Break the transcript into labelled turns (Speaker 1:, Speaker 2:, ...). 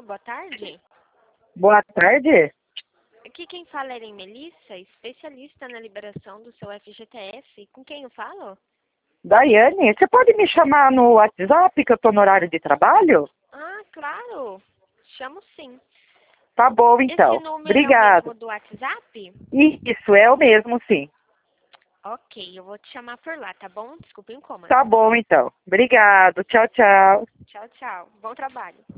Speaker 1: boa tarde.
Speaker 2: Boa tarde.
Speaker 1: Aqui quem fala é Melissa, especialista na liberação do seu FGTS. Com quem eu falo?
Speaker 2: Daiane, você pode me chamar no WhatsApp que eu tô no horário de trabalho?
Speaker 1: Ah, claro. Chamo sim.
Speaker 2: Tá bom, então.
Speaker 1: Esse número é o
Speaker 2: Obrigada.
Speaker 1: mesmo do WhatsApp?
Speaker 2: Isso, é o mesmo, sim.
Speaker 1: Ok, eu vou te chamar por lá, tá bom? Desculpa o incômodo.
Speaker 2: Tá bom, então. Obrigado. Tchau, tchau.
Speaker 1: Tchau, tchau. Bom trabalho.